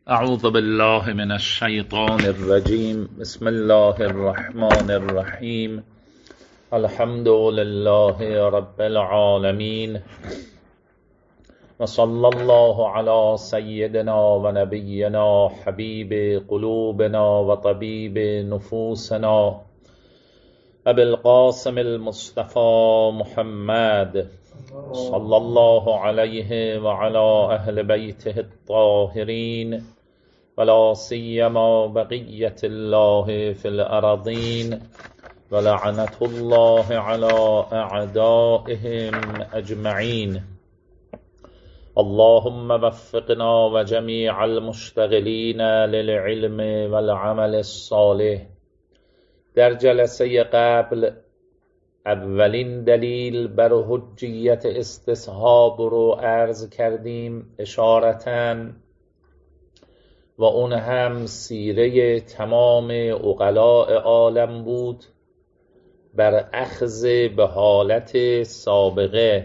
اعوذ بالله من الشیطان الرجیم. بسم الله الرحمن الرحیم. الحمد لله رب العالمین و صلی الله علی سیدنا و نبینا حبیب قلوبنا و طبیب نفوسنا ابی القاسم المصطفى محمد صلی الله علیه و علی اهل بیته الطاهرین ولا سیما بقیة الله فی الارضین ولعنة الله علی اعدائهم اجمعین. اللهم وفقنا و جمیع المشتغلین للعلم والعمل الصالح. در جلسه قبل اولین دلیل بر حجیت استصحاب رو عرض کردیم اشارتاً، و اون هم سیره تمام عقلاء عالم بود بر اخذ به حالت سابقه،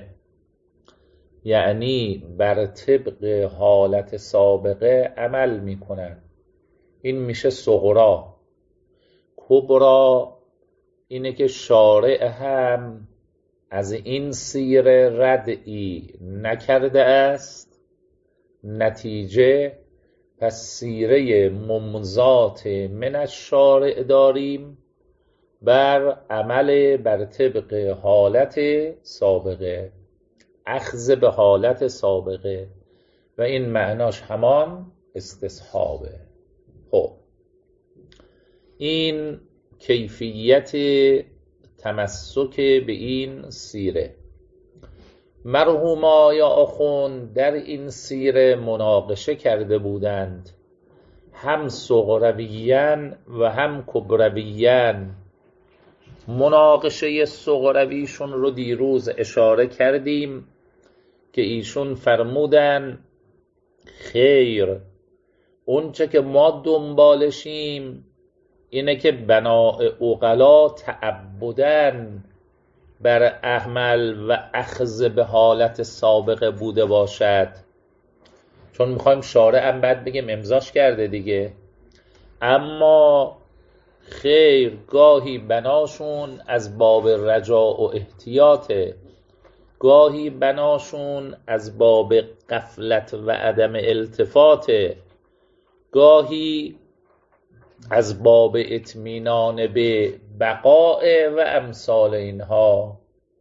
یعنی بر طبق حالت سابقه عمل میکنن. این میشه صغرا. کبرا اینه که شارع هم از این سیره ردعی نکرده است، نتیجه پس سیره ممضات من الشارع داریم بر عمل بر طبق حالت سابقه، اخذ به حالت سابقه، و این معناش همان استصحابه. خب این کیفیت تمسک به این سیره. مرحوم آیا آخوند در این سیره مناقشه کرده بودند، هم صغرویین و هم کبرویین. مناقشه صغرویشون رو دیروز اشاره کردیم که ایشون فرمودن خیر، اونچه که ما دنبالشیم اینه که بناء عقلا تعبدن بر عمل و اخذ به حالت سابقه بوده باشد، چون میخوایم شارع هم بعد بگیم امضاش کرده دیگه. اما خیر، گاهی بناشون از باب رجاء و احتیاطه، گاهی بناشون از باب غفلت و عدم التفاته، گاهی از باب اطمینان به بقاء و امثال اینها.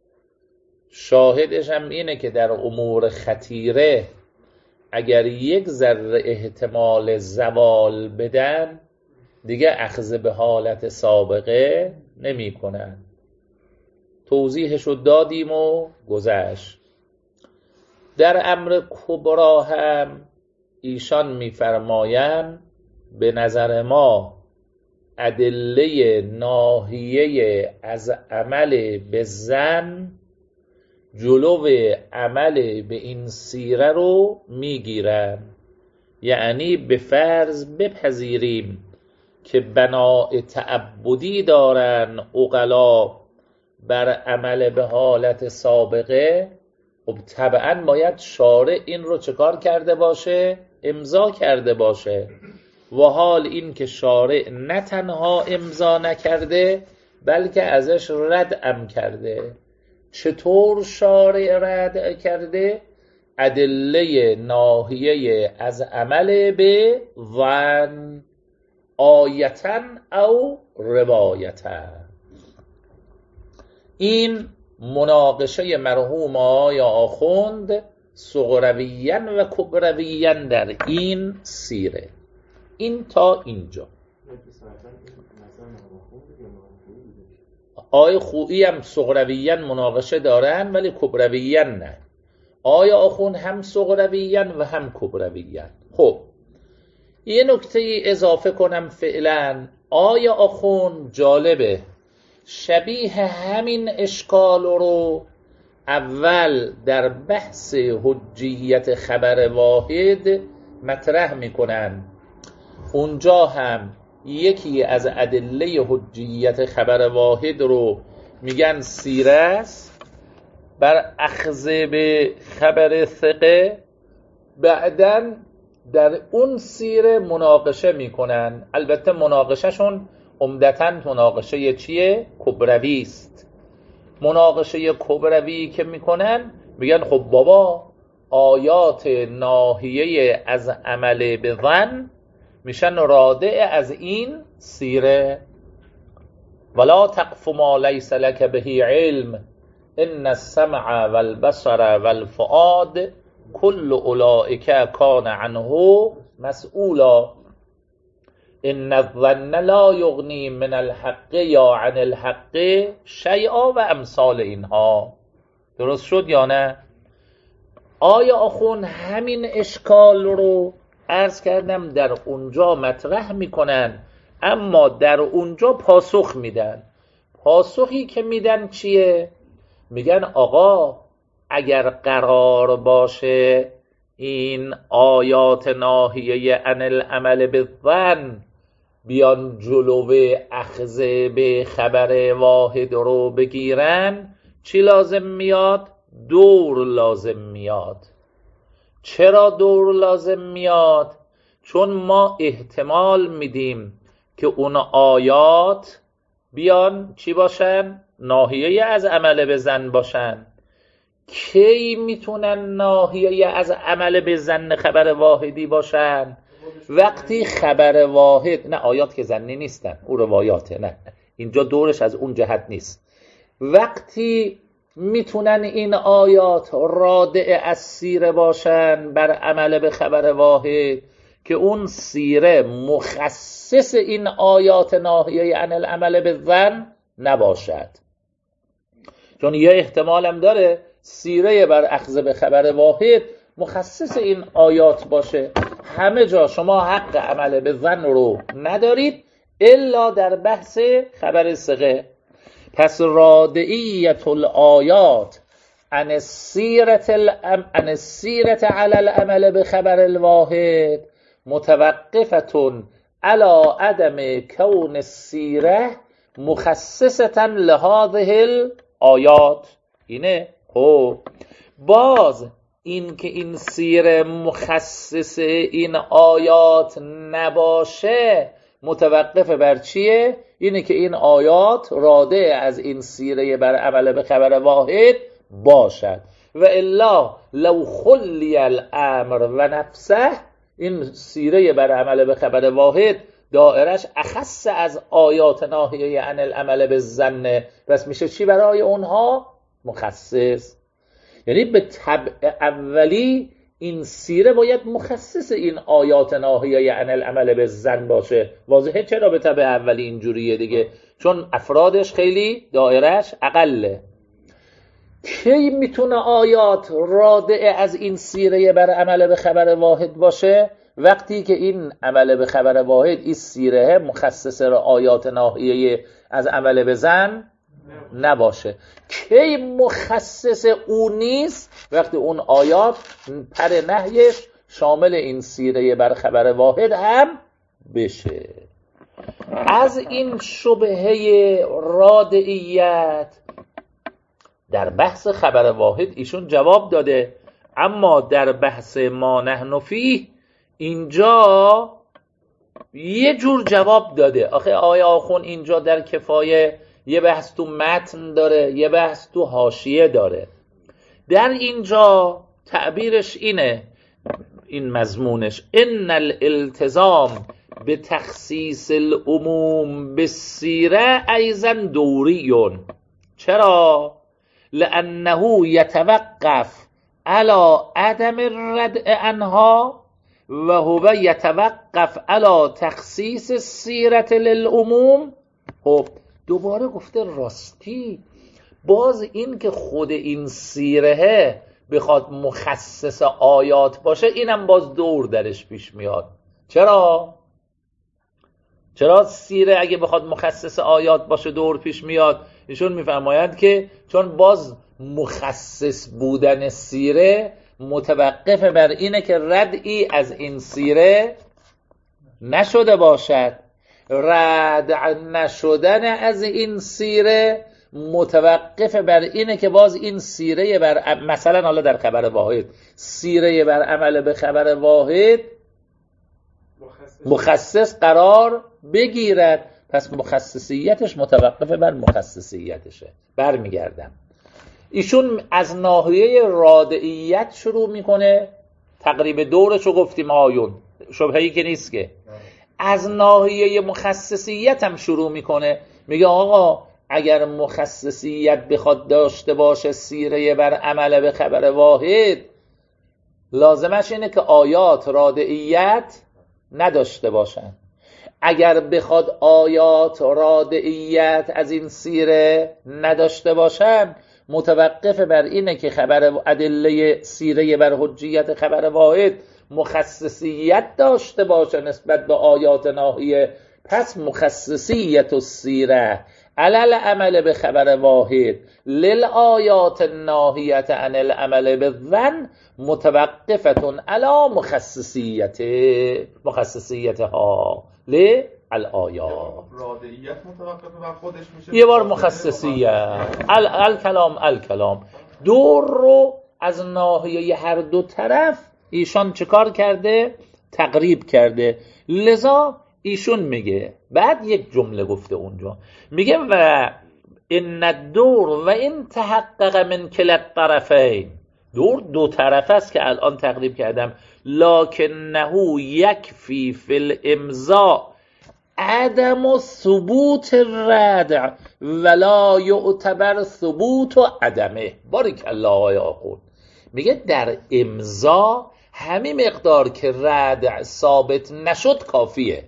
شاهدش هم اینه که در امور خطیره اگر یک ذره احتمال زوال بدن دیگه اخذ به حالت سابقه نمی کنن. توضیحشو دادیم و گذشت. در امر کبرا هم ایشان می‌فرمایند به نظر ما ادله ناهیه از عمل به زن جلو عمل به این سیره رو میگیرن، یعنی به فرض بپذیریم که بناء تعبدی دارن عقلا بر عمل به حالت سابقه، خب طبعا باید شارع این رو چکار کرده باشه؟ امضا کرده باشه. و حال این که شارع نه تنها امضا نکرده بلکه ازش ردعم کرده. چطور شارع رد کرده؟ ادله ناهیه از عمل به ظن آیتا او روایتا. این مناقشه مرحوم آیا آخوند صغرویین و کبرویین در این سیره. این تا اینجا. آی خویی هم صغرویین مناقشه دارن ولی کبرویین نه. آیا آخوند هم صغرویین و هم کبرویین. خب یه نکته اضافه کنم فعلا. آیا آخوند جالبه شبیه همین اشکال رو اول در بحث حجیت خبر واحد مطرح میکنن. اونجا هم یکی از ادله حجیت خبر واحد رو میگن سیره است بر اخذ به خبر ثقه، بعدن در اون سیره مناقشه میکنن. البته مناقشهشون عمدتاً مناقشه چیه؟ کبروی است. مناقشه کبروی که میکنن میگن خب بابا آیات ناهیه از عمل به ظن میشن رادع از این سیره. ولا تقف ما لیس لك به علم ان السمع والبصر والفؤاد كل اولئک کان عنه مسئولا ان الظن لا یغنی من الحق یا عن الحق شیئا و امثال اینها. درست شد یا نه؟ آیا آخون همین اشکال رو عرض کردم در اونجا مطرح میکنن، اما در اونجا پاسخ میدن. پاسخی که میدن چیه؟ میگن آقا اگر قرار باشه این آیات ناهیه عن العمل بالظن بیان جلوه اخذ به خبر واحد رو بگیرن، چی لازم میاد؟ دور لازم میاد. چرا دور لازم میاد؟ چون ما احتمال میدیم که اون آیات بیان چی باشن؟ ناهیه از عمل به ظن باشن. کی میتونن ناهیه از عمل به ظن خبر واحدی باشن؟ وقتی خبر واحد، نه آیات که ظنی نیستن، او روایاته، نه اینجا دورش از اون جهت نیست. وقتی میتونن این آیات رادع از سیره باشن بر عمل به خبر واحد که اون سیره مخصص این آیات ناهیه عن العمل بالظن نباشد. چون یه احتمال هم داره سیره بر اخذ به خبر واحد مخصص این آیات باشه. همه جا شما حق عمل به ظن رو ندارید الا در بحث خبر ثقه. پس رادعیت الآیات عن السیرة علی العمل به خبر الواحد متوقفتون علی عدم کون السیره مخصصة لهذه الآیات. اینه. خب باز این که این سیره مخصص این آیات نباشه متوقف بر چیه؟ اینه که این آیات رادع از این سیره بر عمل به خبر واحد باشد. و الا لو خلی الامر و نفسه، این سیره بر عمل به خبر واحد دائرش اخص از آیات ناهیه عن العمل بالظن، بس میشه چی برای اونها؟ مخصص. یعنی به طبع اولی این سیره باید مخصص این آیات ناهیه عن العمل بالظن باشه. واضحه چرا به طبع اولی اینجوریه دیگه؟ چون افرادش خیلی دایرش اقله. کی میتونه آیات رادع از این سیره بر عمل به خبر واحد باشه؟ وقتی که این عمل به خبر واحد این سیره مخصص آیات ناهیه از عمل به ظن نباشه. کی مخصص اون نیست؟ وقتی اون آیات پر نهیش شامل این سیره بر خبر واحد هم بشه. از این شبهه رادعیت در بحث خبر واحد ایشون جواب داده، اما در بحث ما نحن فیه اینجا یه جور جواب داده. آخه آیا آخون اینجا در کفایه یه بحث تو متن داره، یه بحث تو حاشیه داره. در اینجا تعبیرش اینه، این مضمونش ان الالتزام به تخصیص العموم بالسیره ایضا دوریون. چرا؟ لانه یتوقف علی عدم الردع عنها و هو یتوقف علی تخصیص السیره للعموم. خب دوباره گفته راستی باز این که خود این سیره بخواد مخصص آیات باشه اینم باز دور درش پیش میاد. چرا سیره اگه بخواد مخصص آیات باشه دور پیش میاد؟ ایشون میفرمایند که چون باز مخصص بودن سیره متوقف بر اینه که ردعی از این سیره نشده باشد. رد نشدن از این سیره متوقف بر اینه که باز این سیره بر مثلا حالا در خبر واحد سیره بر عمل به خبر واحد مخصص قرار بگیرد. پس مخصصیتش متوقف بر مخصصیتشه. برمیگردم، ایشون از ناحیه رادعیت شروع میکنه، تقریب دورشو گفتیم آیون، شبهه‌ای که نیست که. از ناحیه مخصصیت هم شروع میکنه، میگه آقا اگر مخصصیت بخواد داشته باشه سیره بر عمل به خبر واحد، لازمش اینه که آیات رادعیت نداشته باشن. اگر بخواد آیات رادعیت از این سیره نداشته باشن، متوقف بر اینه که خبر ادله سیره بر حجیت خبر واحد مخصصیت داشته باشه نسبت به آیات ناهیه. پس مخصصیت السیره علل عمل به خبر واحد للآیات الناهیت عن العمل بالظن متوقفتون علی مخصصیتها للآیات. رادعیت متوقف بر خودش میشه، یه بار مخصصیت الکلام دور رو از ناحیه هر دو طرف ایشان چکار کرده؟ تقریب کرده. لذا ایشون میگه، بعد یک جمله گفته اونجا، میگه و ان الدور و این تحقق من کلا الطرفین، دور دو طرف است که الان تقریب کردم، لکنه یکفی فی الامضاء عدم ثبوت الردع ولا یعتبر ثبوت و عدمه. بارک الله آقای آخوند میگه در امضا همین مقدار که ردع ثابت نشد کافیه،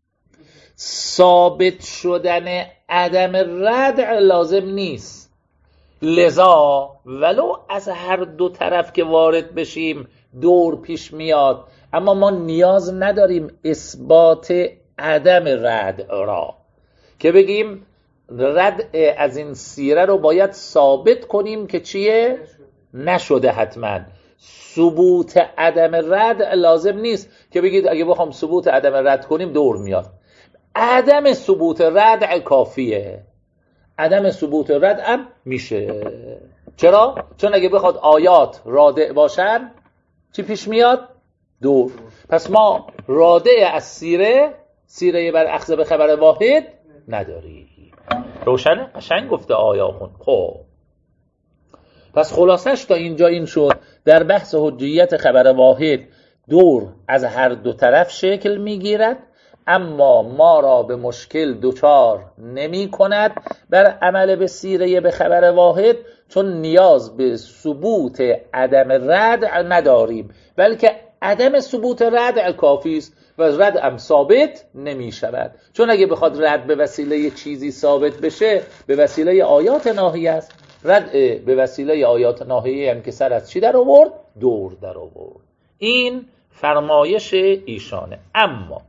ثابت شدن عدم ردع لازم نیست. لذا ولو از هر دو طرف که وارد بشیم دور پیش میاد، اما ما نیاز نداریم اثبات عدم ردع را که بگیم ردع از این سیره رو باید ثابت کنیم که چیه؟ نشده. حتما ثبوت عدم ردع لازم نیست که بگید اگه بخوام ثبوت عدم رد کنیم دور میاد. عدم ثبوت ردع کافیه، عدم ثبوت ردع هم میشه. چرا؟ چون اگه بخواد آیات رادع باشن چی پیش میاد؟ دور. پس ما رادع از سیره بر اخذ به خبر واحد نداری. روشنه؟ قشنگ گفته آیاخون. خب پس خلاصش تا اینجا این شد، در بحث حجیت خبر واحد دور از هر دو طرف شکل میگیرد، اما ما را به مشکل دوچار نمی کند بر عمل به سیره به خبر واحد، چون نیاز به ثبوت عدم ردع نداریم، بلکه عدم ثبوت ردع کافی است و ردع هم ثابت نمی شود. چون اگه بخواد رد به وسیله چیزی ثابت بشه به وسیله آیات ناهیه است، رد به وسیله آیات ناهیه هم که سر از چی در آورد؟ دور در آورد. این فرمایش ایشانه. اما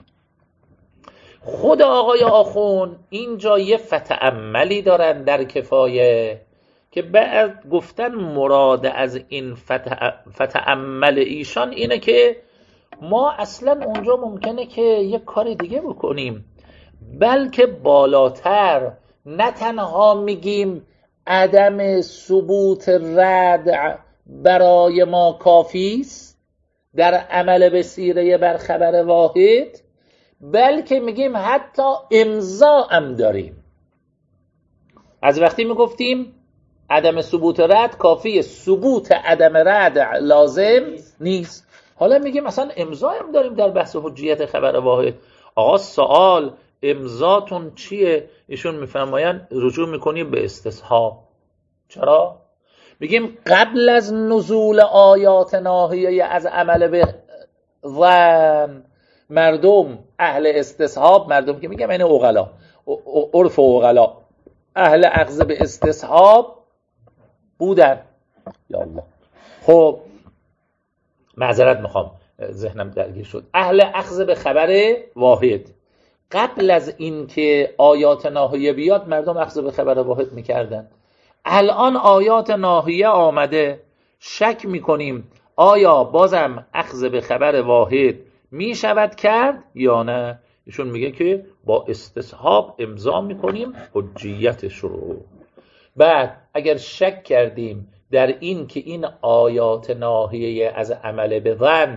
خود آقای آخون اینجا یه فتأملی دارن در کفایه که بعد گفتن مراد از این فتأمل ایشان اینه که ما اصلا اونجا ممکنه که یک کار دیگه بکنیم، بلکه بالاتر، نه تنها میگیم عدم ثبوت ردع برای ما کافی است در عمل به سیره بر خبر واحد، بلکه میگیم حتی امضا هم داریم. از وقتی میگفتیم عدم ثبوت رد کافیه، ثبوت عدم رد لازم نیست، حالا میگیم مثلا امضا هم داریم در بحث حجیت خبر واحد. آقا سوال امضاتون چیه؟ ایشون میفرمایند رجوع میکنیم به استصحاب. چرا؟ میگیم قبل از نزول آیات ناهیه از عمل به ظن، مردم اهل استصحاب، مردم که میگم یعنی عقلا، عرف عقلا، اهل اخذ به استصحاب بودن. یا الله، خب معذرت میخوام ذهنم درگیر شد. اهل اخذ به خبر واحد قبل از این که آیات ناهیه بیاد مردم اخذ به خبر واحد میکردن. الان آیات ناهیه آمده، شک میکنیم آیا بازم اخذ به خبر واحد میشود کرد یا نه؟ ایشون میگه که با استصحاب امضا میکنیم حجیتش رو. بعد اگر شک کردیم در این که این آیات ناهیه از عمل به ظن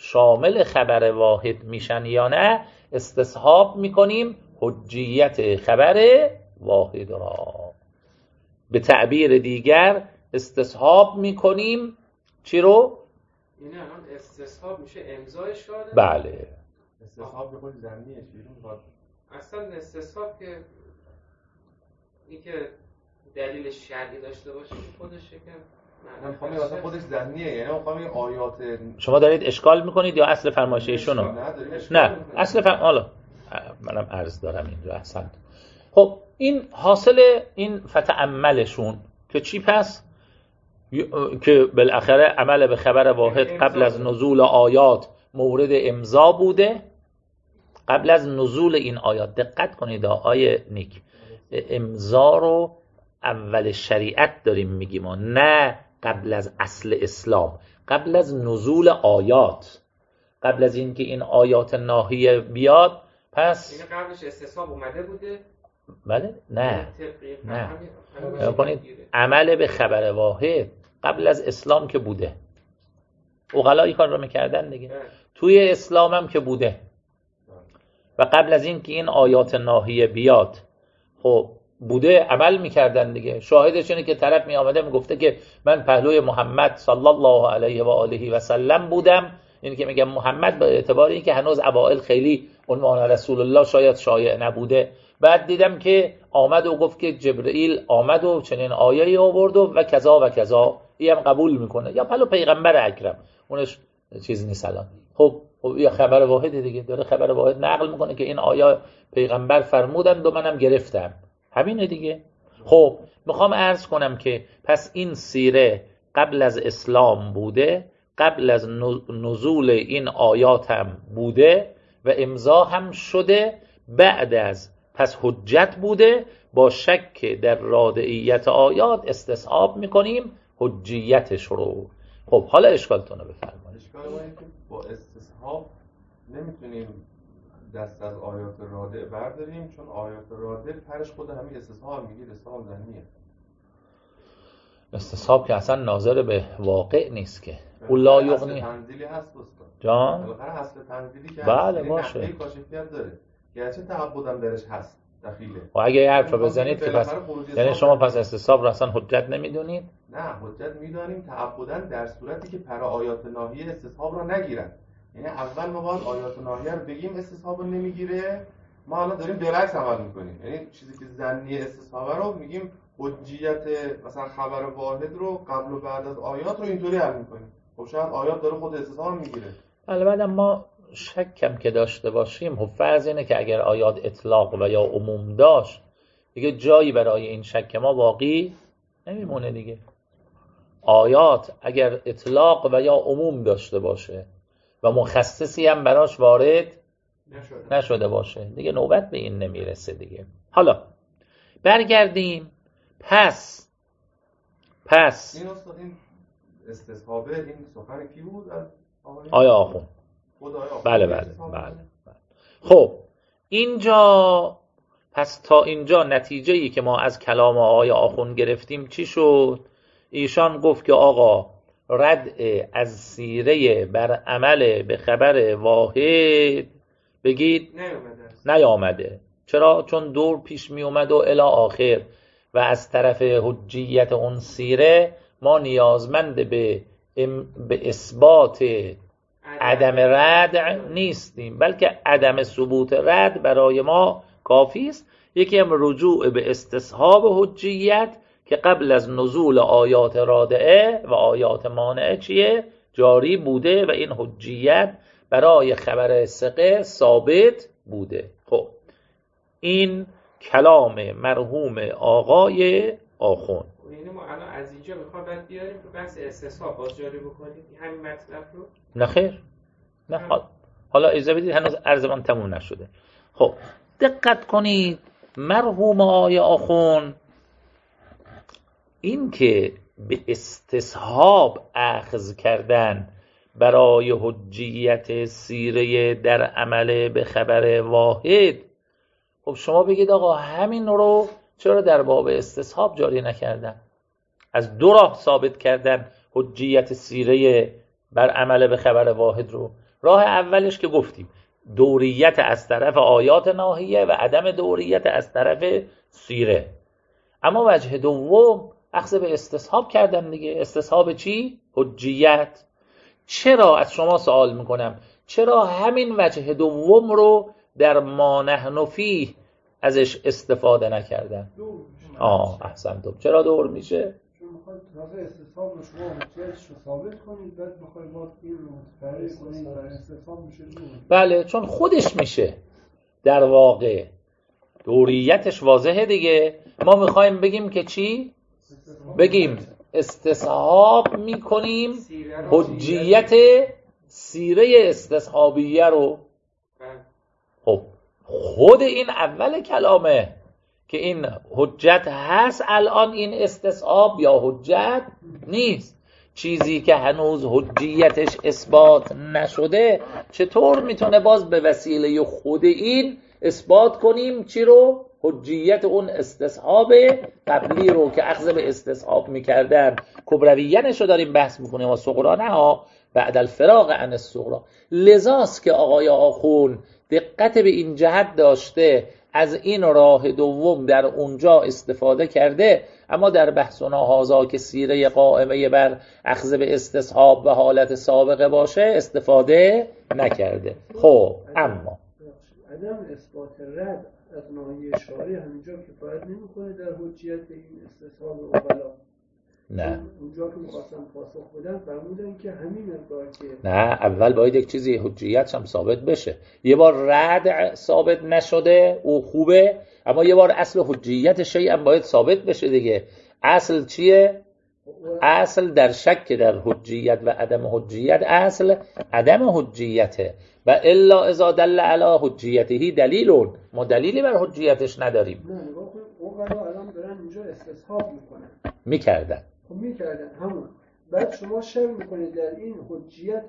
شامل خبر واحد میشن یا نه، استصحاب میکنیم حجیت خبر واحد را. به تعبیر دیگر استصحاب میکنیم چی رو؟ این الان استصحاب میشه امضای شاهد؟ بله. استصحاب به خود زمینیه چیزی اصلا استصحاب که این که دلیل شرعی داشته باشه خودش که من میخوام اصلا خودش ذهنیه، یعنی میخوام این آیات. شما دارید اشکال میکنید یا اصل فرمایش ایشونو؟ نه اصل حالا منم عرض دارم اینجا. احسنت. خب این حاصل این فتعملشون که چی پس؟ که بالاخره عمل به خبر واحد قبل از نزول آیات مورد امضا بوده. قبل از نزول این آیات دقت کنید آیه نیک، امضا رو اول شریعت داریم میگیم، نه قبل از اصل اسلام، قبل از نزول آیات، قبل از اینکه این آیات ناهیه بیاد. پس این قبلش استصحاب اومده بوده؟ بله نه کنید عمل به خبر واحد قبل از اسلام که بوده، عقلا این کار رو میکردن دیگه، توی اسلام هم که بوده و قبل از این که این آیات ناهیه بیاد خب بوده، عمل میکردن دیگه. شاهدش اینه که طرف میآمده میگفته که من پهلوی محمد صلی الله علیه و آله و سلم بودم. این که میگم محمد به اعتبار این که هنوز اوائل خیلی عنوان رسول الله شاید شایع نبوده. بعد دیدم که آمد و گفت که جبرئیل آمد و چنین آیه‌ای آورد و کذا و کذا، اینم قبول میکنه یا پهلو پیغمبر اکرم، اونش چیز نیست الان. خب یا خبر واحد دیگه، داره خبر واحد نقل میکنه که این آیه پیغمبر فرمودند و منم گرفتم، همینه دیگه. خب میخوام عرض کنم که پس این سیره قبل از اسلام بوده، قبل از نزول این آیات هم بوده و امضا هم شده، بعد از پس حجت بوده. با شک در رادعیت آیات استصحاب میکنیم حجیتش رو. خب حالا اشکالتون رو بفرمایید. اشکال ما اینه که با استصحاب نمیتونیم دست از آیات رادع برداریم، چون آیات رادع پرش خود همین استصحاب میگه، استصحاب ذهنیه. استصحاب که اصلا ناظر به واقع نیست که اون لا یغنی. اصل تنزیلی هست استاد جان؟ بالاخره اصل تنزیلی که بله باشه، نحوه کاشفیت داره، گرچه تعبدم درش هست دخیله. و اگه یه حرف رو بزنید که پس یعنی شما پس استصحاب رو اصلا حجت نمیدونید؟ نه حجت میدانیم تعبداً در صورتی که پر آیات ناهیه استصحاب رو نگیرن. یعنی اول ما باید آیات ناهیه رو بگیم استصحاب رو نمیگیره، ما الان داریم برعکس عمل میکنیم. یعنی چیزی که ظنی استصحاب رو میگیم حجیت مثلا خبر واحد رو قبل و بعد از آیات رو اینطوری حل میکنیم. خب شاید آیات داره خود استصحاب میگیره. البته ما شکم که داشته باشیم، خب فرض اینه که اگر آیات اطلاق و یا عموم داشت دیگه جایی برای این شک ما باقی نمیمونه دیگه. آیات اگر اطلاق و یا عموم داشته باشه و مخصصی هم براش وارد نشده باشه دیگه نوبت به این نمیرسه دیگه. حالا برگردیم. پس این استاد این استصحابه این سخن کی بود؟ آیا آخون. بله. خب اینجا پس تا اینجا نتیجه‌ای که ما از کلام آقای آخون گرفتیم چی شد؟ ایشان گفت که آقا رد از سیره بر عمل به خبر واحد بگید نیامده. چرا؟ چون دور پیش می اومد و الی آخر و از طرف حجیت اون سیره ما نیازمند به اثبات عدم رد نیستیم، بلکه عدم ثبوت رد برای ما کافی است. یکی هم رجوع به استصحاب حجیت که قبل از نزول آیات رادعه و آیات مانعه چیه؟ جاری بوده و این حجیت برای خبر ثقه ثابت بوده. خب این کلام مرحوم آقای آخون. یعنی ما الان از اینجا میخوام بعد بیاریم که بحث استصحاب باز جاری بکنیم همین مطلب رو؟ نه خیر، نه حالا اجازه بدید هنوز عرضمان تموم نشده. خب دقت کنید مرحوم آقای آخون این که به استصحاب اخذ کردن برای حجیت سیره در عمل به خبر واحد، خب شما بگید آقا همین رو چرا در باب استصحاب جاری نکردن؟ از دو راه ثابت کردن حجیت سیره بر عمل به خبر واحد رو. راه اولش که گفتیم دوریت از طرف آیات ناهیه و عدم دوریت از طرف سیره. اما وجه دوم اخذ به استصحاب کردن دیگه. استصحاب چی؟ حجیت. چرا از شما سوال میکنم چرا همین وجه دوم رو در ما نحن فیه ازش استفاده نکردن؟ احسنتم. چرا دور میشه؟ چون میخواید تازه استصحاب رو شما حجیتش رو ثابت کنید، بعد میخواید باز این رو متفرع کنید و استصحاب میشه دور. بله، چون خودش میشه در واقع دوریتش واضحه دیگه. ما میخوایم بگیم که چی؟ بگیم استصحاب میکنیم حجیت سیره استصحابیه رو. خب خود این اول کلامه که این حجت هست، الان این استصحاب یا حجت نیست. چیزی که هنوز حجیتش اثبات نشده چطور میتونه باز به وسیله خود این اثبات کنیم چی رو؟ حجیت اون استصحاب قبلی رو که اخذ به استصحاب میکردن. کبرویینش رو داریم بحث میکنیم و صغرا نه ها، بعد الفراغ عن الصغرا. لذاست که آقای آخون دقت به این جهت داشته، از این راه دوم در اونجا استفاده کرده، اما در بحثنا هازا که سیره قائمه بر اخذ به استصحاب و حالت سابقه باشه استفاده نکرده. خب اما عدم اثبات رد از ناحیه شارع همینجا کفایت نمیکنه در حجیت این استصحاب اولا. نه، اونجا که می‌خواستن پاسخ بدن فرمودن که همین مقدار که نه، اول باید یک چیزی حجیت هم ثابت بشه. یه بار رد ثابت نشده او خوبه، اما یه بار اصل حجیت شیء هم باید ثابت بشه دیگه. اصل چیه؟ اصل در شک در حجیت و عدم حجیت اصل عدم حجیته. و الا اذا دل علی حجیته دلیلون، ما دلیلی بر حجیتش نداریم. نه نگاه کنید اوغلا الان دارن اینجا استصحاب میکنن، میکردن همون. بعد شما شک میکنید در این حجیت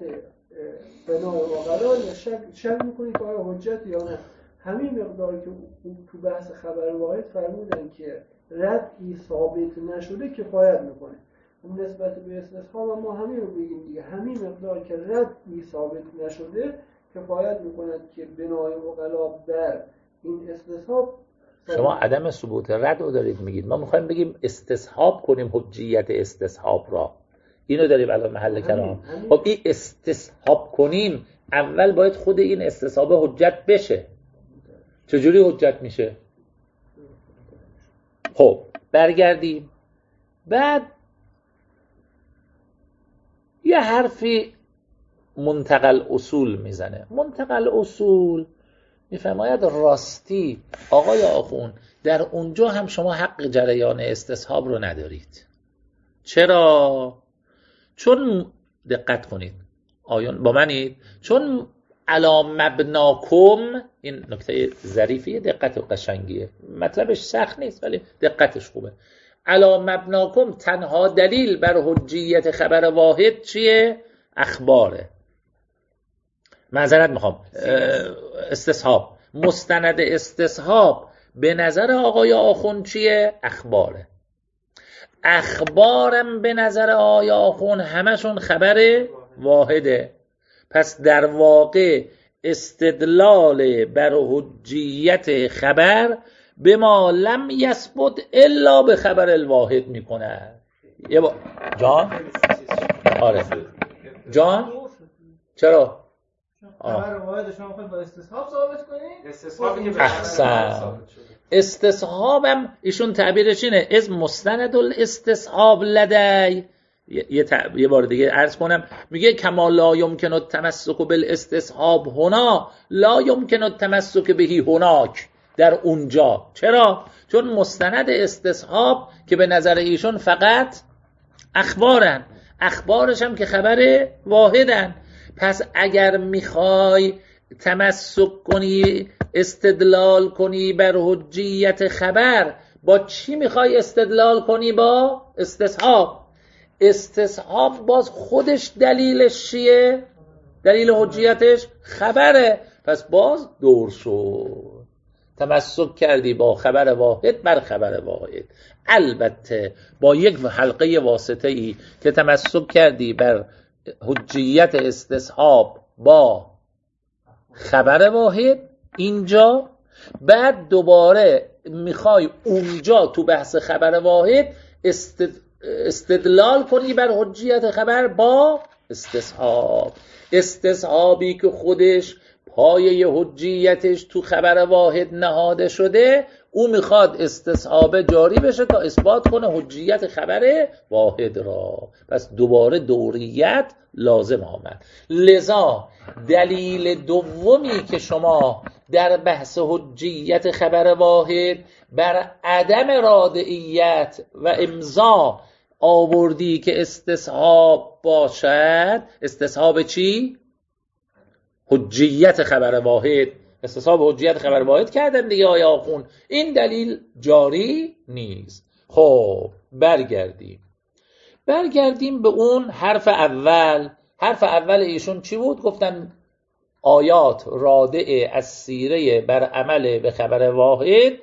بنای اوغلا یا شک میکنید که آیا حجت یا نه. همین مقداری که تو بحث خبر واحد فرمودن که ردی ثابت نشده کفایت میکنه. اون نسبت به استصحاب ما همین رو بگیم دیگه، همین مقدار که ردی ثابت نشده کفایت میکند که بنای اوغلا بر این استصحاب. شما عدم ثبوت رد رو دارید میگید، ما میخوایم بگیم استصحاب کنیم حجیت استصحاب را. اینو داریم الان محل کلام. خب این استصحاب کنیم اول باید خود این استصحاب حجت بشه. چجوری حجت میشه؟ خب برگردیم. بعد یه حرفی منتقل اصول میزنه. منتقل اصول میفرماید راستی آقای آخون در اونجا هم شما حق جریان استصحاب رو ندارید. چرا؟ چون دقت کنید آیون با منید، چون علا مبناکم، این نکته ظریفیه، دقت و قشنگیه، مطلبش سخت نیست ولی دقتش خوبه. علا مبناکم تنها دلیل بر حجیت خبر واحد چیه؟ اخباره. معذرت میخوام، استصحاب. مستند استصحاب به نظر آقای آخون چیه؟ اخباره. اخبارم به نظر آقای آخون همشون خبر واحده. پس در واقع استدلال بر حجیت خبر به ما لم یثبت الا به خبر الواحد میکنه. جان؟ آره جان؟ چرا؟ خبر واحد شما میخواید با استصحاب ثابت کنید؟ استصحابی که احسن. استصحابم ایشون تعبیرش اینه، از مستند الاستصحاب لدی. یه بار دیگه عرض کنم، میگه کما لا یمکن التمسک بالاستصحاب هنا لا یمکن التمسک بهی هناک. در اونجا. چرا؟ چون مستند استصحاب که به نظر ایشون فقط اخبارن، اخبارش هم که خبر واحدن. پس اگر میخوای تمسک کنی، استدلال کنی بر حجیت خبر، با چی میخوای استدلال کنی؟ با استصحاب. استصحاب باز خودش دلیلش چیه؟ دلیل حجیتش خبره. پس باز دور شد، تمسک کردی با خبر واحد بر خبر واحد. البته با یک حلقه واسطه‌ای که تمسک کردی بر حجیت استصحاب با خبر واحد اینجا، بعد دوباره میخوای اونجا تو بحث خبر واحد استدلال کنی بر حجیت خبر با استصحاب. استصحابی که خودش پایه حجیتش تو خبر واحد نهاده شده، او میخواد استصحاب جاری بشه تا اثبات کنه حجیت خبر واحد را. پس دوباره دوریت لازم آمد. لذا دلیل دومی که شما در بحث حجیت خبر واحد بر عدم رادعیت و امضا آوردی که استصحاب باشد، استصحاب چی؟ حجیت خبر واحد. استصحاب حجیت خبر واحد کردن دیگه آیا آخون، این دلیل جاری نیست. خب برگردیم به اون حرف اول. حرف اول ایشون چی بود؟ گفتن آیات رادع از سیره بر عمل به خبر واحد.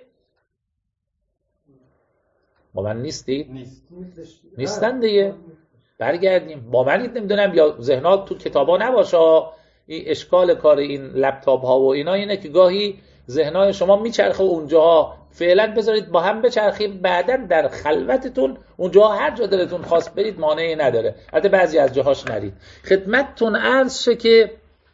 با من نیستید؟ نیستن دیگه. برگردیم. با من نمیدونم یا ذهنات تو کتابا نباشه. این اشکال کار این لپتاپ ها و اینا اینه که گاهی ذهنای شما میچرخه اونجاها. فعلا بذارید با هم بچرخیم، بعداً در خلوتتون اونجاها هر جا دلتون خواست برید مانعی نداره. البته بعضی از جاهاش نرید. خدمتتون عرض شه که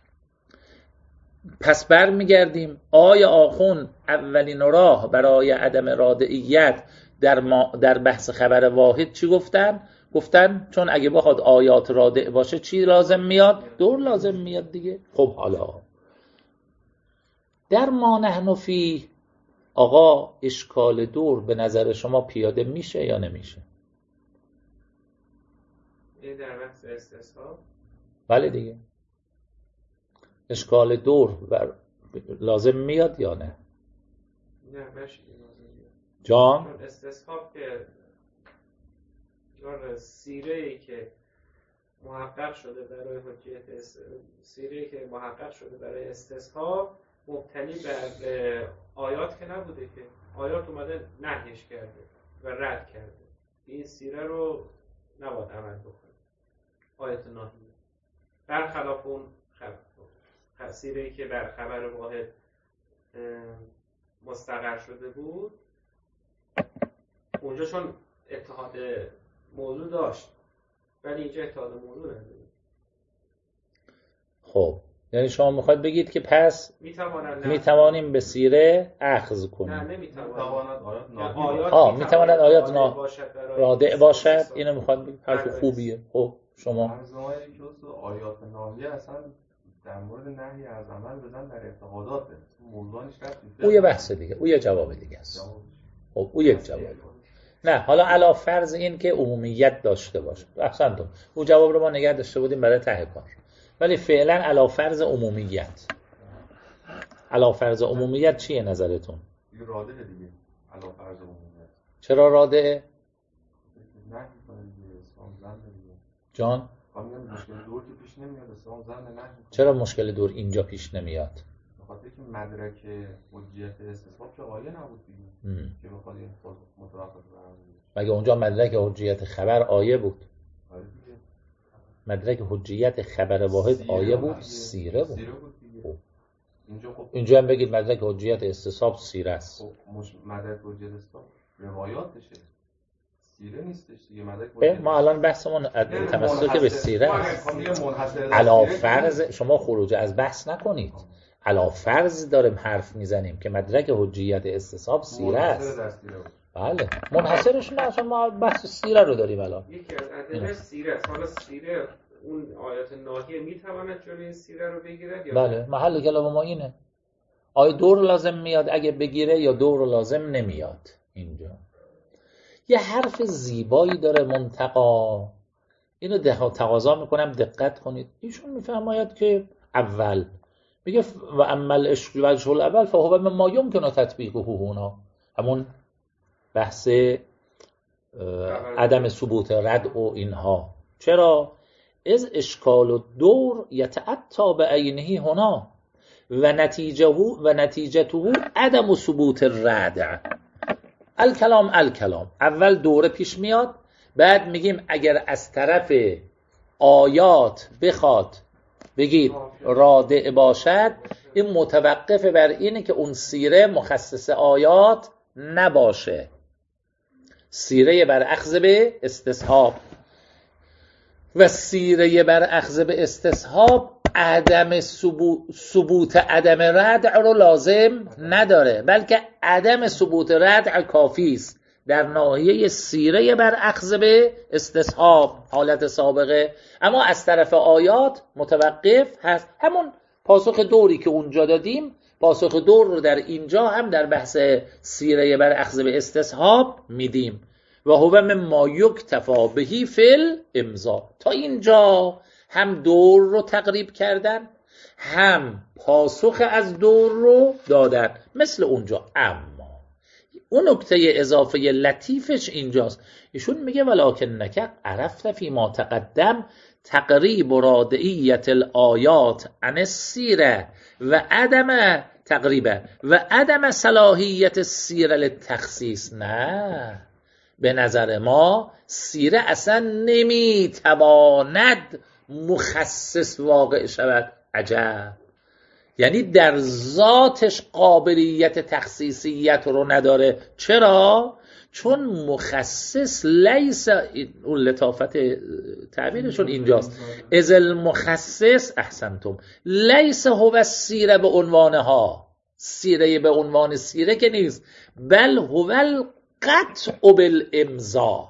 پس برمیگردیم. آیا آخون اولین راه برای عدم رادعیت در بحث خبر واحد چی گفتن؟ گفتن چون اگه بخواد آیات رادع باشه چی لازم میاد؟ دور لازم میاد دیگه. خب حالا در ما نحن فی، آقا اشکال دور به نظر شما پیاده میشه یا نمیشه؟ این در بحث استصحاب؟ بله دیگه. اشکال دور لازم میاد یا نه؟ نه بشه لازم میاد. جان؟ چون استصحاب که سیره‌ای که محقق شده برای حجیت سیره‌ای که محقق شده برای استصحاب مبتنی بر آیات که نبوده، که آیات اومده نهیش کرده و رد کرده. این سیره رو نباید عمل بکنه. آیات ناهیه برخلاف اون سیره‌ای که بر خبر واحد مستقر شده بود، اونجا چون اتحاد موضوع داشت ولی اینجا اتحاد موضوع نداره. خب یعنی شما میخواید بگید که پس میتوانیم به سیره اخذ کنیم؟ نه نمیتواند آیات رادع باشد. اینو میخواد بگید. حرف خوبیه. خب شما آیات ناهیه اصلا در مورد نهی از عمل بزن در اعتقادات موضوعش او یه بحث دیگه، او یه جواب دیگه است. خب او یک جواب. نه حالا علا فرض این که عمومیت داشته باشه. احسنتون. او جواب رو ما نگه داشته بودیم برای ته کار. ولی فعلا علا فرض عمومیت. علا فرض عمومیت چیه نظرتون؟ یه رادعه دیگه. علا فرض عمومیت. چرا رادعه؟ نه اسلام زن دیگه. جان؟ مشکل دور که پیش نمیاد. اسلام زن نه. چرا مشکل دور اینجا پیش نمیاد؟ بخاطر که مدرک حجیت استصحاب که آیه نبود دیگه. که بخواد این متوقف برام. مگه اونجا مدرک حجیت خبر آیه بود؟ مدرک حجیت خبر واحد آیه بود؟ سیره بود. اینجا هم بگید مدرک حجیت استصحاب سیره است. مدرک حجیت استصحاب روایاتشه، سیره نیستش دیگه. مدرک ما الان بحثمون تمسک به سیره است. علا فرض شما خروج از بحث نکنید. علا فرض داریم حرف میزنیم که مدرک حجیت استصحاب سیره است. بله منحصرش نه، اصلا ما بحث سیره رو داریم الان. یکی از ادله سیره است. حالا سیره اون آیات ناهیه میتواند جلوی این سیره رو بگیرد یا بله محل کلام ما اینه. آیا دور لازم میاد اگه بگیره یا دور لازم نمیاد؟ اینجا یه حرف زیبایی داره منتقا، اینو تقاضا میکنم دقت کنید. ایشون میفرماید که اول میگه و عمل وجه الاول فهو مما یمکن تطبیقه هنا، همون بحث عدم ثبوت رد و اینها. چرا؟ از اشکال و دور یتعطا به عینه هنا و نتیجته عدم ثبوت رد. الکلام اول دوره پیش میاد، بعد میگیم اگر از طرف آیات بخواد بگید رادع باشد، این متوقف بر اینه که اون سیره مخصص آیات نباشه، سیره بر اخذ به استصحاب. و سیره بر اخذ به استصحاب عدم ثبوت عدم ردع رو لازم نداره، بلکه عدم ثبوت ردع کافی است در ناحیه سیره بر اخذ به استصحاب حالت سابقه. اما از طرف آیات متوقف هست. همون پاسخ دوری که اونجا دادیم، پاسخ دور رو در اینجا هم در بحث سیره بر اخذ به استصحاب میدیم. و هو مما یکتفی بهی فی الامضا. تا اینجا هم دور رو تقریب کردن، هم پاسخ از دور رو دادن مثل اونجا. اما اون نکته اضافه لطیفش اینجاست، ایشون میگه ولکنک عرفت فی ما تقدم تقریب رادعیت الآیات عن السیره و عدم تقریبه و عدم صلاحیت السیره للتخصیص. نه، به نظر ما سیره اصلا نمیتواند مخصص واقع شود. عجب، یعنی در ذاتش قابلیت تخصیصیت رو نداره. چرا؟ چون مخصص لیس، اون لطافت تعبیرشون اینجاست، از المخصص احسنتم لیس هو السیره به عنوانها، سیره به عنوان سیره که نیست، بل هو القطع بالامضا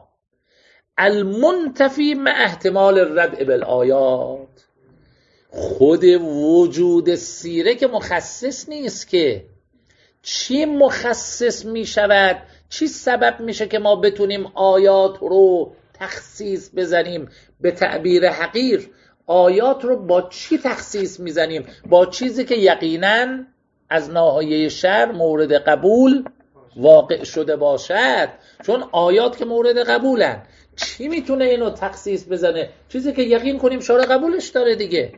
المنتفی مع احتمال الردع بالآیات. خود وجود سیره که مخصص نیست که. چی مخصص می شود؟ چی سبب میشه که ما بتونیم آیات رو تخصیص بزنیم؟ به تعبیر حقیر آیات رو با چی تخصیص میزنیم؟ با چیزی که یقیناً از ناحیه شرع مورد قبول واقع شده باشد. چون آیات که مورد قبولن، چی میتونه اینو تخصیص بزنه؟ چیزی که یقین کنیم شرع قبولش داره دیگه.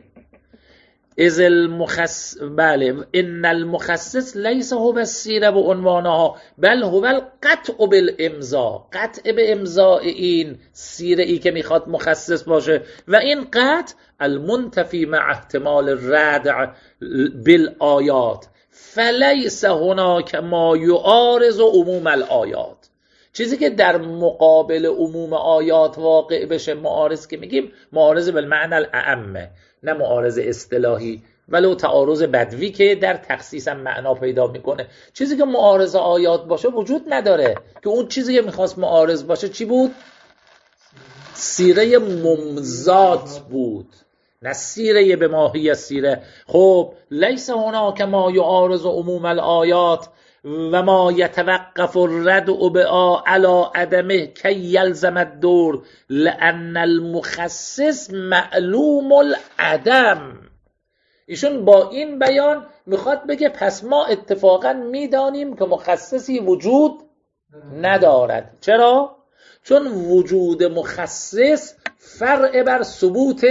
از بله، ان المخصص لیس هو السیره بعنوانها بل هو القطع بالامضا، قطع به امضاء این سیره ای که میخواد مخصص باشه. و این قطع المنتفی مع احتمال الردع بالآیات فلیس هناک ما یعارض عموم الآیات. چیزی که در مقابل عموم آیات واقع بشه، معارض که میگیم معارض بالمعنی الاعم، نه معارض اصطلاحی ولو تعارض بدوی که در تخصیص هم معنا پیدا میکنه. چیزی که معارض آیات باشه وجود نداره، که اون چیزی که میخواست معارض باشه چی بود؟ سیره ممزات بود، نه سیره به ماهی سیره. خب لیس هناک ما یعارض عموم الآیات و ما یتوقف الردع بها علی عدمه کی یلزم الدور لان المخصص معلوم العدم. ایشون با این بیان میخواد بگه پس ما اتفاقا میدانیم که مخصصی وجود ندارد. چرا؟ چون وجود مخصص فرع بر ثبوت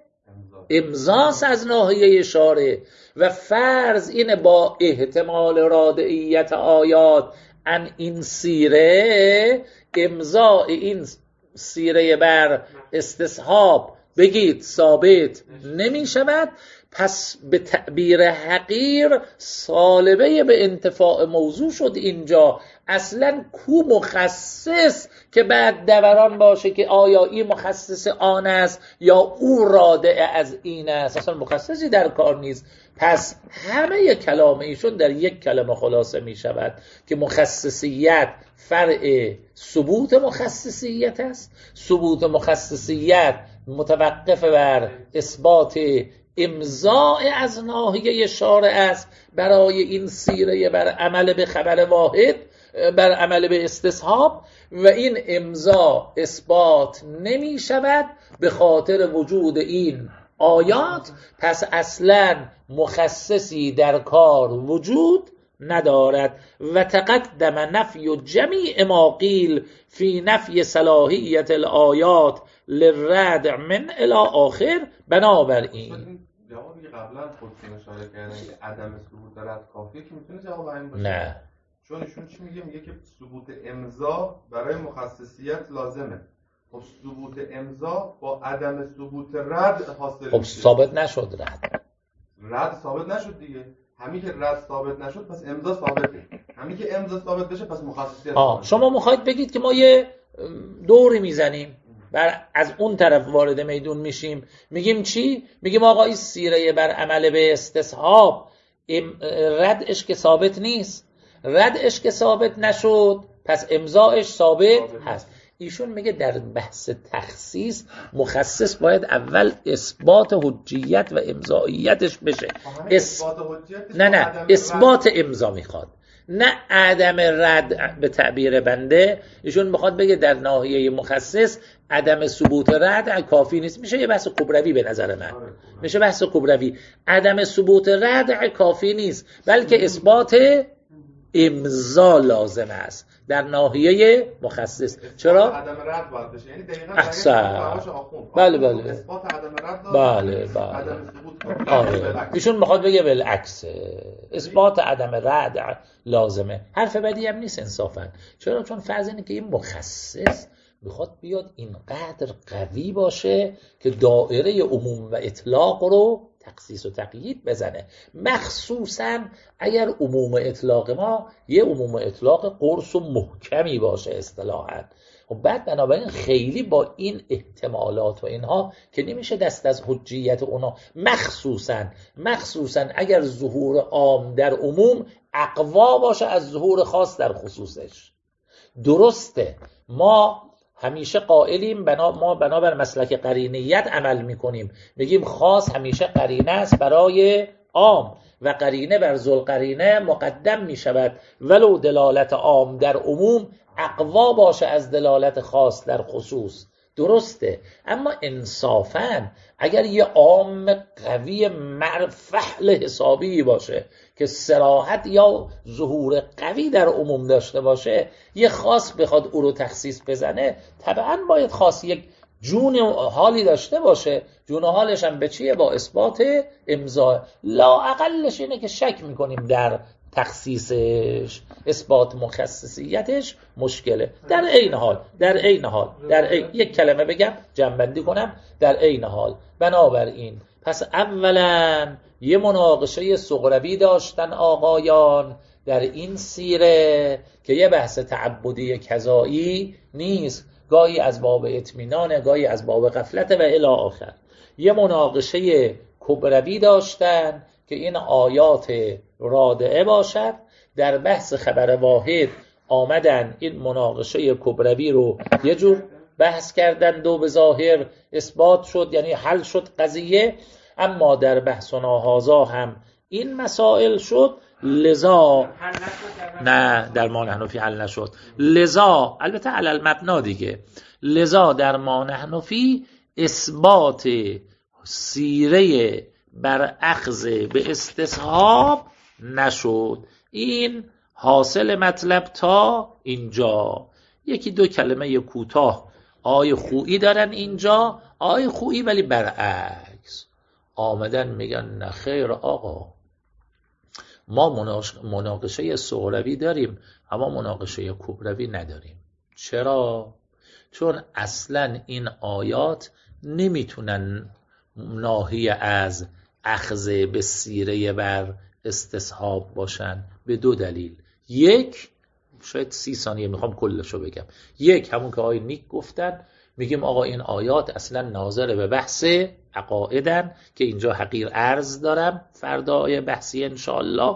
امضاس از ناحیه شارع و فرض اینه با احتمال رادعیت آیات ان این سیره، امضاء این سیره بر استصحاب بگید ثابت نمی شود. پس به تعبیر حقیر سالبه به انتفاع موضوع شد اینجا. اصلا کو مخصص که بعد دوران باشه که آیا این مخصص آن است یا او رادع از این است؟ اصلا مخصصی در کار نیست. پس همه کلام ایشون در یک کلمه خلاصه می شود که مخصصیت فرع ثبوت مخصصیت است. ثبوت مخصصیت متوقف بر اثبات امضاء از ناحیه شارع است برای این سیره بر عمل به خبر واحد، بر عمل به استصحاب، و این امضاء اثبات نمی شود به خاطر وجود این آیات. پس اصلا مخصصی در کار وجود ندارد. و تقدم نفی جمیع ما قیل فی نفی صلاحیت الآیات للردع من الی آخر. بنابراین جوابی قبلا خودتون اشاره کردن که عدم ثبوت رد کافیه که میتونه جواب همین باشه. نه، چون ایشون چی میگه؟ میگه که ثبوت امضا برای مخصصیت لازمه. خب ثبوت امضا با عدم ثبوت رد حاصل خب میشه. ثابت نشد رد ثابت نشد دیگه. همین که رد ثابت نشد پس امضا ثابته. همین که امضا ثابت بشه پس مخصصیت. شما میخواید بگید که ما یه دوری میزنیم از اون طرف وارد میدون میشیم، میگیم چی؟ میگیم آقا این سیره بر عمل به استصحاب ردش که ثابت نیست، ردش که ثابت نشد پس امضاش ثابت هست. ایشون میگه در بحث تخصیص مخصص باید اول اثبات حجیت و امضاییتش بشه. نه اثبات امضا میخواد، نه عدم رد. به تعبیر بنده ایشون میخواد بگه در ناحیه مخصص عدم ثبوت رد کافی نیست. میشه یه بحث کبروی به نظر من، میشه بحث کبروی. عدم ثبوت رد کافی نیست بلکه اثبات امضا لازم است در ناحیه مخصص. چرا؟ عدم رد باید بشه، یعنی دقیقاً بله اثبات عدم رد بله ایشون میخواد بگه بالعکس اثبات عدم رد لازمه. حرف بدی هم نیست انصافا. چرا؟ چون فرض اینه که این مخصص میخواد بیاد اینقدر قوی باشه که دایره عموم و اطلاق رو تخصیص و تقیید بزنه، مخصوصا اگر عموم اطلاق ما یه عموم اطلاق قرص و محکمی باشه اصطلاحاً. و بعد بنابراین خیلی با این احتمالات و اینها که نمیشه دست از حجیت اونا، مخصوصاً اگر ظهور عام در عموم اقوا باشه از ظهور خاص در خصوصش. درسته ما همیشه قائلیم ما بنابر مسلک قرینیت عمل میکنیم، میگیم خاص همیشه قرینه است برای عام و قرینه بر ذوالقرینه مقدم میشود ولو دلالت عام در عموم اقوا باشه از دلالت خاص در خصوص. درسته، اما انصافاً اگر یه عام قوی فحل حسابی باشه که صراحت یا ظهور قوی در عموم داشته باشه، یه خاص بخواد او رو تخصیص بزنه، طبعاً باید خاص یک جون حالی داشته باشه. جون حالش هم به چیه؟ با اثبات امضا. لا اقلش اینه که شک میکنیم در تخصیصش، اثبات مخصصیتش مشکله. در عین حال یک کلمه بگم جمع‌بندی کنم، در عین حال بنابراین پس اولا یه مناقشه صغروی داشتن آقایان در این سیره که یه بحث تعبدی کذایی نیست، گاهی از باب اطمینان، گاهی از باب غفلت و الی آخر. یه مناقشه کبروی داشتن که این آیات رادعه باشد. در بحث خبر واحد آمدن این مناقشه کبروی رو یه جور بحث کردن و به ظاهر اثبات شد، یعنی حل شد قضیه. اما در بحثنا هازا هم این مسائل شد، لذا نه در ما نحن فی حل نشد، لذا البته علی المبنا دیگه، لذا در ما نحن فی اثبات سیره بر اخذ به استصحاب نشد. این حاصل مطلب تا اینجا. یکی دو کلمه کوتاه آقای خویی دارن اینجا، آقای خویی ولی برعکس آمدن میگن نه خیر آقا، ما مناقشه صغروی داریم اما مناقشه کبروی نداریم. چرا؟ چون اصلا این آیات نمیتونن ناحیه از اخذ به سیره بر استصحاب باشن به دو دلیل. یک، شاید 30 ثانیه میخوام کلشو بگم. یک، همون که آقای نیک گفتن، میگیم آقا این آیات اصلا ناظر به بحث عقایدن که اینجا حقیر عرض دارم فردای بحثی انشاءالله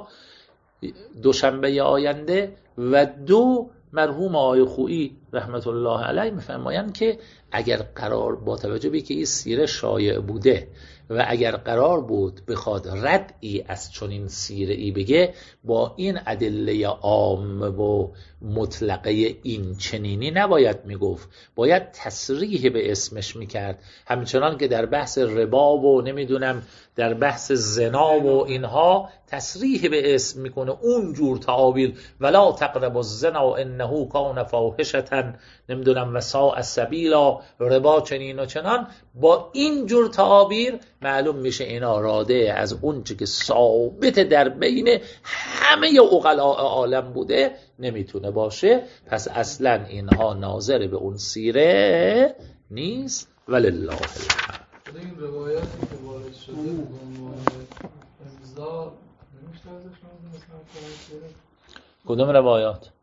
دوشنبه آینده. و دو، مرحوم آقای خویی رحمت الله علیه میفرمایند که اگر قرار با توجه به که این سیره شایع بوده و اگر قرار بود بخواد ردی از چنین سیره‌ای بگه، با این ادله عام و مطلقه این چنینی نباید میگفت، باید تصریح به اسمش میکرد. همچنان که در بحث ربا و نمیدونم در بحث زنا و اینها تصریح به اسم میکنه اونجور تعابیر، ولا تقربوا الزنا انه کان فاحشة نمیدونم و ساء سبیلا، ربا چنین و چنان، با این جور تعابیر معلوم میشه اینا راده از اون چه که ثابت در بین همه عقلاء عالم بوده نمیتونه باشه. پس اصلا اینها ناظر به اون سیره نیست. ولله الحمد. این روایاتی که وارد شده به عنوان امضا نمیشه ازشون مثلا کدوم روایات؟